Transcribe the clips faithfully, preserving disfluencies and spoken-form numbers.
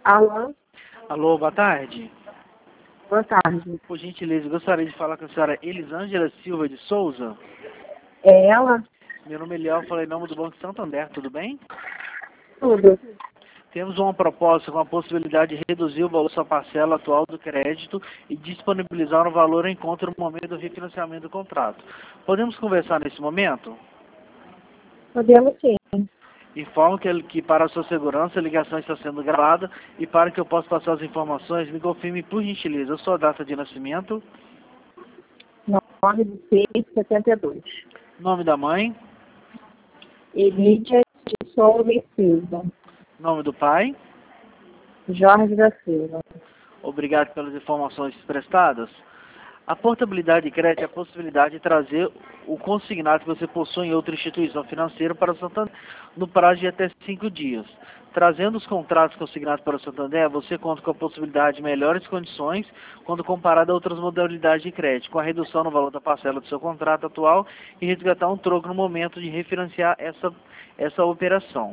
Alô? Alô, boa tarde. Boa tarde. Por gentileza, gostaria de falar com a senhora Elisângela Silva de Souza. É ela? Meu nome é Eliel, falei em nome do Banco Santander, tudo bem? Tudo. Temos uma proposta com a possibilidade de reduzir o valor da sua parcela atual do crédito e disponibilizar o valor em conta no momento do refinanciamento do contrato. Podemos conversar nesse momento? Podemos sim. Informo que, que para a sua segurança a ligação está sendo gravada e para que eu possa passar as informações, me confirme por gentileza a sua data de nascimento, nove de seis de setenta e dois. nome da mãe, Elídia de Souza e Silva. nome do pai. Jorge da Silva. Obrigado pelas informações prestadas. A portabilidade de crédito é a possibilidade de trazer o consignado que você possui em outra instituição financeira para o Santander no prazo de até cinco dias. Trazendo os contratos consignados para o Santander, você conta com a possibilidade de melhores condições quando comparado a outras modalidades de crédito, com a redução no valor da parcela do seu contrato atual e resgatar um troco no momento de refinanciar essa, essa operação.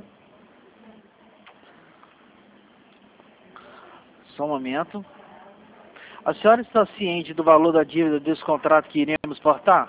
Só um momento. A senhora está ciente do valor da dívida desse contrato que iremos portar?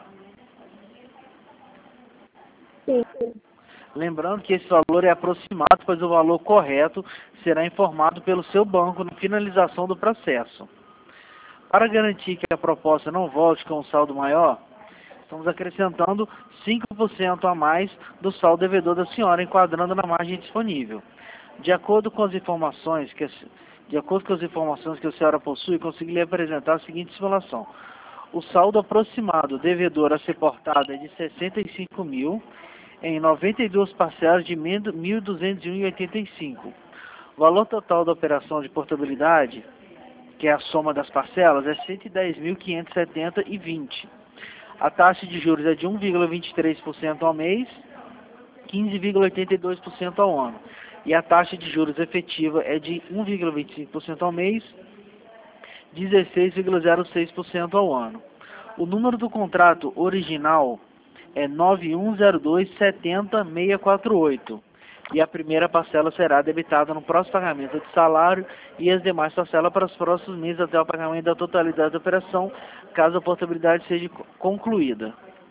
Sim. Lembrando que esse valor é aproximado, pois o valor correto será informado pelo seu banco na finalização do processo. Para garantir que a proposta não volte com um saldo maior, estamos acrescentando cinco por cento a mais do saldo devedor da senhora, enquadrando na margem disponível. De acordo com as informações que a De acordo com as informações que a senhora possui, consegui lhe apresentar a seguinte simulação. O saldo aproximado devedor a ser portado é de sessenta e cinco mil em noventa e duas parcelas de mil duzentos e um vírgula oitenta e cinco. O valor total da operação de portabilidade, que é a soma das parcelas, é cento e dez mil quinhentos e setenta vírgula vinte. A taxa de juros é de um vírgula vinte e três por cento ao mês, quinze vírgula oitenta e dois por cento ao ano. E a taxa de juros efetiva é de um vírgula vinte e cinco por cento ao mês, dezesseis vírgula zero seis por cento ao ano. O número do contrato original é nove um zero dois sete zero seis quatro oito. E a primeira parcela será debitada no próximo pagamento de salário e as demais parcelas para os próximos meses até o pagamento da totalidade da operação, caso a portabilidade seja concluída.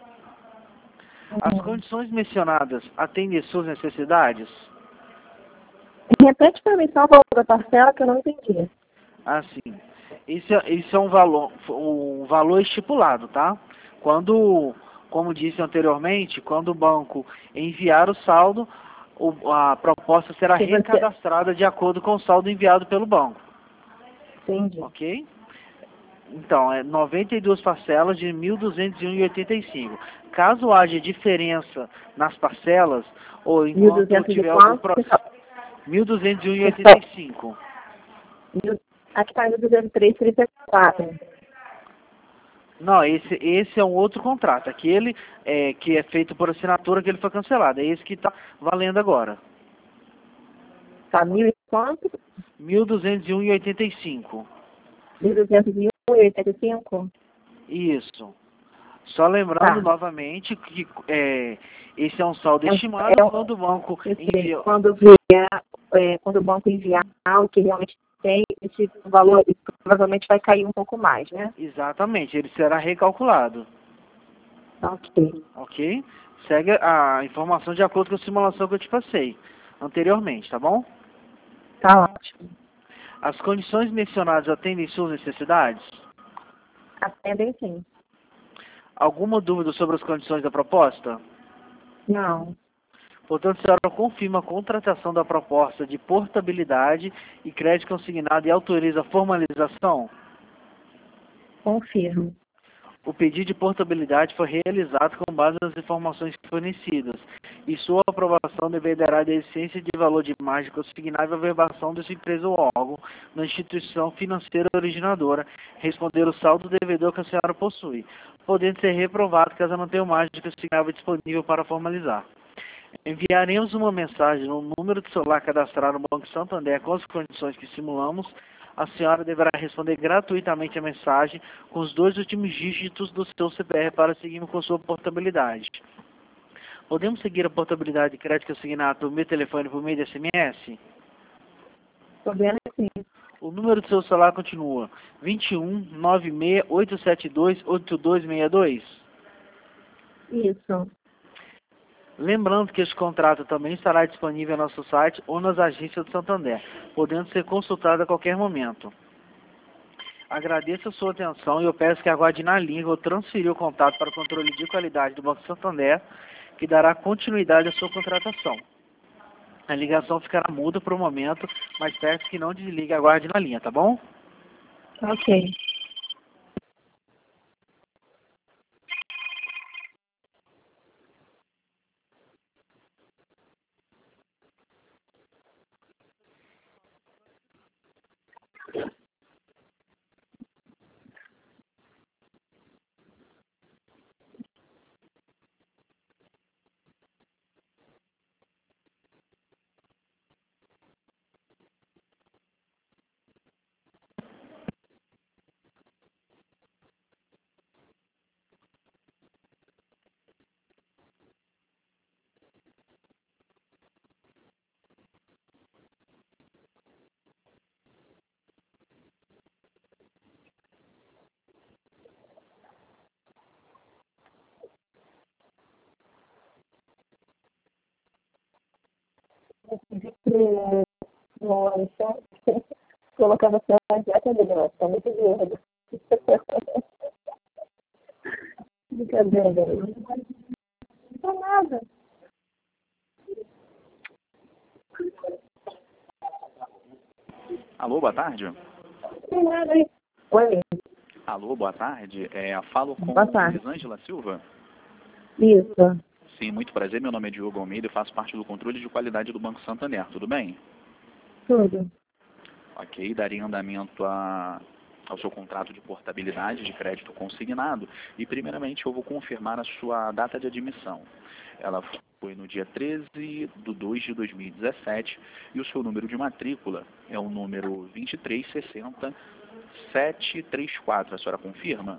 As condições mencionadas atendem às suas necessidades? Repete para mim só o valor da parcela que eu não entendi. Assim, isso, é- isso é um valor, um valor estipulado, tá? Quando, como disse anteriormente, quando o banco enviar o saldo, o- a proposta será Se você- recadastrada de acordo com o saldo enviado pelo banco, Entendi. ok? Então, é noventa e duas parcelas de mil duzentos e um vírgula oitenta e cinco. Caso haja diferença nas parcelas, ou mil enquanto duzentos e tiver algum quanto? processo, mil duzentos e um vírgula oitenta e cinco. Mil- Aqui está mil duzentos e três vírgula trinta e quatro. Não, esse, esse é um outro contrato. Aquele é, que é feito por assinatura, que ele foi cancelado. É esse que está valendo agora. Tá mil e quanto? mil duzentos e um vírgula oitenta e cinco. mil duzentos e um vírgula oitenta e cinco? Isso. Só lembrando Tá. novamente que é, esse é um saldo É, estimado é, quando o banco eu sei, envia. quando, vier, é, quando o banco enviar o que realmente tem, esse valor provavelmente vai cair um pouco mais, né? Exatamente, ele será recalculado. Ok. Ok? Segue a informação de acordo com a simulação que eu te passei anteriormente, tá bom? Tá ótimo. As condições mencionadas atendem suas necessidades? Atendem sim. Alguma dúvida sobre as condições da proposta? Não. Portanto, a senhora confirma a contratação da proposta de portabilidade e crédito consignado e autoriza a formalização? Confirmo. O pedido de portabilidade foi realizado com base nas informações fornecidas e sua aprovação dependerá da essência de valor de margem consignada e averbação dessa empresa ou órgão na instituição financeira originadora, responder o saldo devedor que a senhora possui, podendo ser reprovado caso não tenha margem consignável disponível para formalizar. Enviaremos uma mensagem no número de celular cadastrado no Banco Santander com as condições que simulamos. A senhora deverá responder gratuitamente a mensagem com os dois últimos dígitos do seu C P F para seguirmos com sua portabilidade. Podemos seguir a portabilidade de crédito consignado por meio de telefone por meio de S M S? Podemos sim. O número do seu celular continua vinte e um, nove seis, oito sete dois, oito dois seis dois? Isso. Lembrando que este contrato também estará disponível no nosso site ou nas agências do Santander, podendo ser consultado a qualquer momento. Agradeço a sua atenção e eu peço que aguarde na linha. Vou transferir o contato para o controle de qualidade do Banco Santander, que dará continuidade à sua contratação. A ligação ficará muda por um momento, mas peço que não desligue, aguarde na linha, tá bom? Ok. Eu pedi pro Maurício colocar você na dieta dele, ó. Tá muito gordo. Brincadeira. Não tá nada. Alô, boa tarde. Não tem nada aí. Oi. Alô, boa tarde. É, falo com Boa tarde. Elisângela Silva. Isso. Sim, muito prazer. Meu nome é Diogo Almeida e faço parte do controle de qualidade do Banco Santander. Tudo bem? Tudo. Ok, daria andamento a, ao seu contrato de portabilidade de crédito consignado e, primeiramente, eu vou confirmar a sua data de admissão. Ela foi no dia treze de dois de dois mil e dezessete e o seu número de matrícula é o número vinte e três sessenta sete trinta e quatro. A senhora confirma?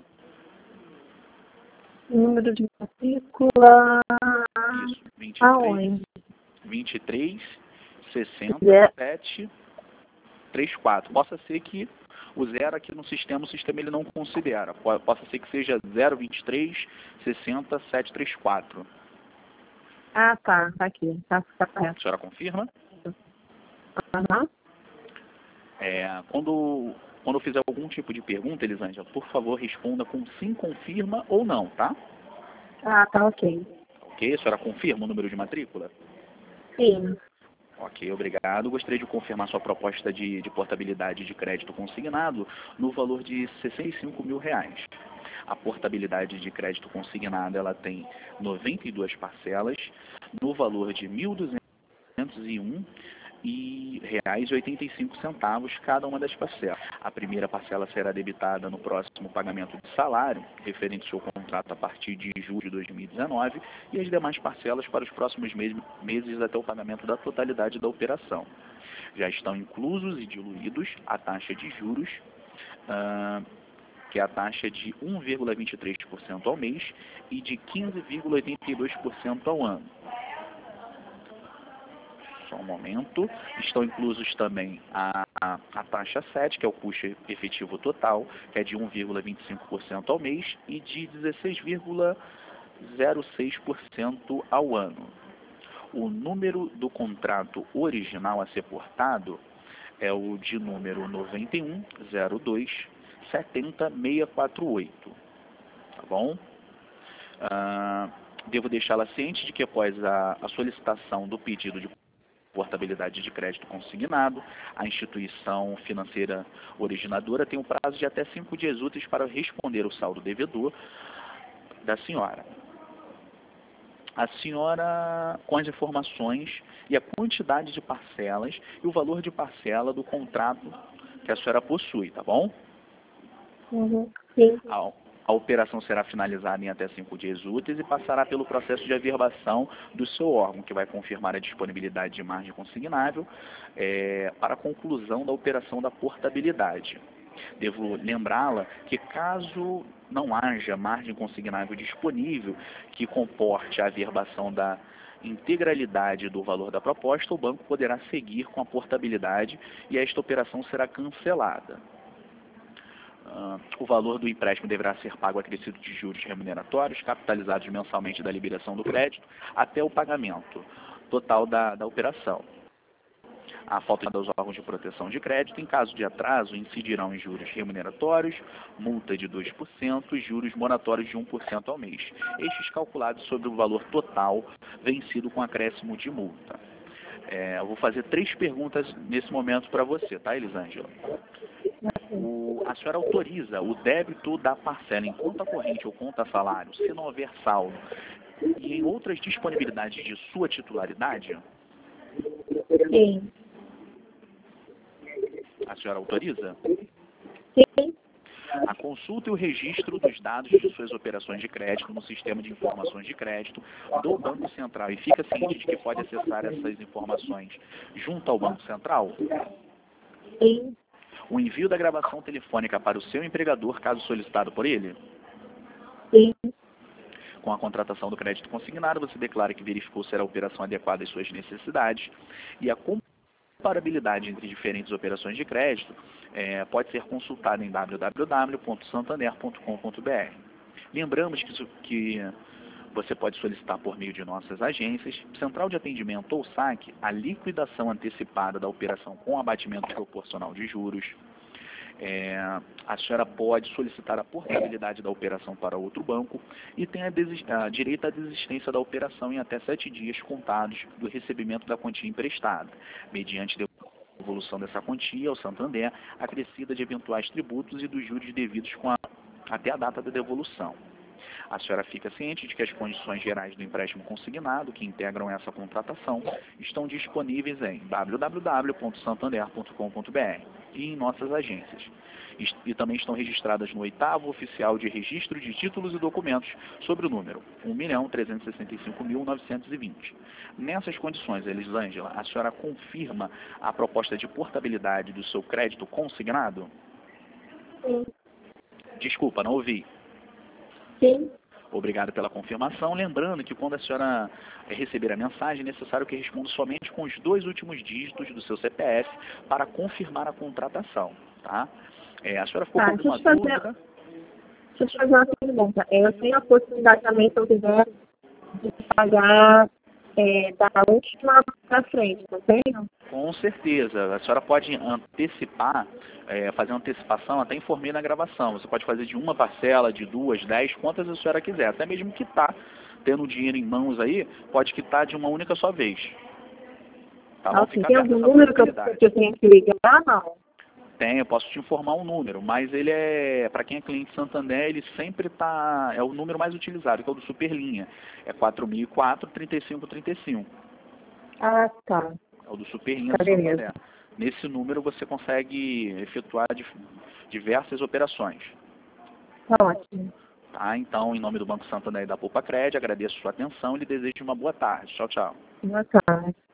Número de matrícula. Isso, vinte e três, Aonde? vinte e três sessenta É. sete trinta e quatro. Possa ser que o zero aqui no sistema, o sistema ele não considera. Po- Possa ser que seja zero vinte e três sessenta sete trinta e quatro. Ah, tá. Tá aqui. Tá, tá A correto. senhora confirma? Aham. É, quando, quando eu fizer algum tipo de pergunta, Elisângela, por favor, responda com sim, confirma ou não, tá? Ah, tá ok. Ok? A senhora confirma o número de matrícula? Sim. Ok, obrigado. Gostaria de confirmar sua proposta de, de portabilidade de crédito consignado no valor de sessenta e cinco mil reais. A portabilidade de crédito consignado ela tem noventa e duas parcelas no valor de mil duzentos e um e reais e oitenta e cinco centavos cada uma das parcelas. A primeira parcela será debitada no próximo pagamento de salário, referente ao seu contrato a partir de julho de dois mil e dezenove, e as demais parcelas para os próximos meses, meses até o pagamento da totalidade da operação. Já estão inclusos e diluídos a taxa de juros, ah, que é a taxa de um vírgula vinte e três por cento ao mês e de quinze vírgula oitenta e dois por cento ao ano. Só um momento. Estão inclusos também a, a, a taxa sete, que é o custo efetivo total, que é de um vírgula vinte e cinco por cento ao mês e de dezesseis vírgula zero seis por cento ao ano. O número do contrato original a ser portado é o de número noventa e um zero dois setenta seiscentos e quarenta e oito. Tá bom? Ah, devo deixá-la ciente de que após a, a solicitação do pedido de portabilidade de crédito consignado, a instituição financeira originadora tem um prazo de até cinco dias úteis para responder o saldo devedor da senhora. A senhora, com as informações e a quantidade de parcelas e o valor de parcela do contrato que a senhora possui, tá bom? Uhum. Sim. A, a operação será finalizada em até cinco dias úteis e passará pelo processo de averbação do seu órgão, que vai confirmar a disponibilidade de margem consignável é, para a conclusão da operação da portabilidade. Devo lembrá-la que caso não haja margem consignável disponível que comporte a averbação da, integralidade do valor da proposta, o banco poderá seguir com a portabilidade e esta operação será cancelada. Uh, o valor do empréstimo deverá ser pago acrescido de juros remuneratórios, capitalizados mensalmente da liberação do crédito, até o pagamento total da, da operação. A falta dos órgãos de proteção de crédito, em caso de atraso, incidirão em juros remuneratórios, multa de dois por cento e juros moratórios de um por cento ao mês, estes calculados sobre o valor total vencido com acréscimo de multa. É, eu vou fazer três perguntas nesse momento para você, tá, Elisângela? O, a senhora autoriza o débito da parcela em conta corrente ou conta salário, se não houver saldo, e em outras disponibilidades de sua titularidade? Sim. A senhora autoriza? Sim. A consulta e o registro dos dados de suas operações de crédito no sistema de informações de crédito do Banco Central e fica ciente de que pode acessar essas informações junto ao Banco Central? Sim. O envio da gravação telefônica para o seu empregador, caso solicitado por ele? Sim. Com a contratação do crédito consignado, você declara que verificou ser a operação adequada às suas necessidades e a comparabilidade entre diferentes operações de crédito é, pode ser consultada em w w w ponto santander ponto com ponto b r. Lembramos que, que você pode solicitar por meio de nossas agências, Central de Atendimento ou saque, a liquidação antecipada da operação com abatimento proporcional de juros. É, a senhora pode solicitar a portabilidade da operação para outro banco e tem a, a direito à desistência da operação em até sete dias contados do recebimento da quantia emprestada, mediante devolução dessa quantia ao Santander, acrescida de eventuais tributos e dos juros devidos com a, até a data da devolução. A senhora fica ciente de que as condições gerais do empréstimo consignado, que integram essa contratação, estão disponíveis em w w w ponto santander ponto com ponto b r e em nossas agências. E também estão registradas no oitavo Oficial de Registro de Títulos e Documentos sobre o número um milhão trezentos e sessenta e cinco mil novecentos e vinte. Nessas condições, Elisângela, a senhora confirma a proposta de portabilidade do seu crédito consignado? Sim. Desculpa, não ouvi. Sim. Obrigado pela confirmação. Lembrando que quando a senhora receber a mensagem, é necessário que responda somente com os dois últimos dígitos do seu C P F para confirmar a contratação, tá? É, a senhora ficou Tá, com alguma deixa eu fazer- dúvida? Deixa eu te fazer uma pergunta. Eu tenho a possibilidade também, se eu quiser, de pagar é, da última para frente, não tenho? Com certeza. A senhora pode antecipar, é, fazer uma antecipação, até informei na gravação. Você pode fazer de uma parcela, de duas, dez, quantas a senhora quiser. Até mesmo quitar, tendo o dinheiro em mãos aí, pode quitar de uma única só vez. Tá bom? Ah, sim. Fica Tem aberta algum essa número que eu, possibilidade. que eu tenho que ligar? Não. Tem, eu posso te informar um número, mas ele é, para quem é cliente Santander, ele sempre tá, é o número mais utilizado, que é o do Superlinha. É quatro mil e quatro, trinta e cinco trinta e cinco. Ah, tá. É o do Superlinha Tá, do beleza. Santander. Nesse número você consegue efetuar dif- diversas operações. Tá ótimo. Tá? Então, em nome do Banco Santander e da Poupa Cred, agradeço a sua atenção e lhe desejo uma boa tarde. Tchau, tchau. Boa tarde.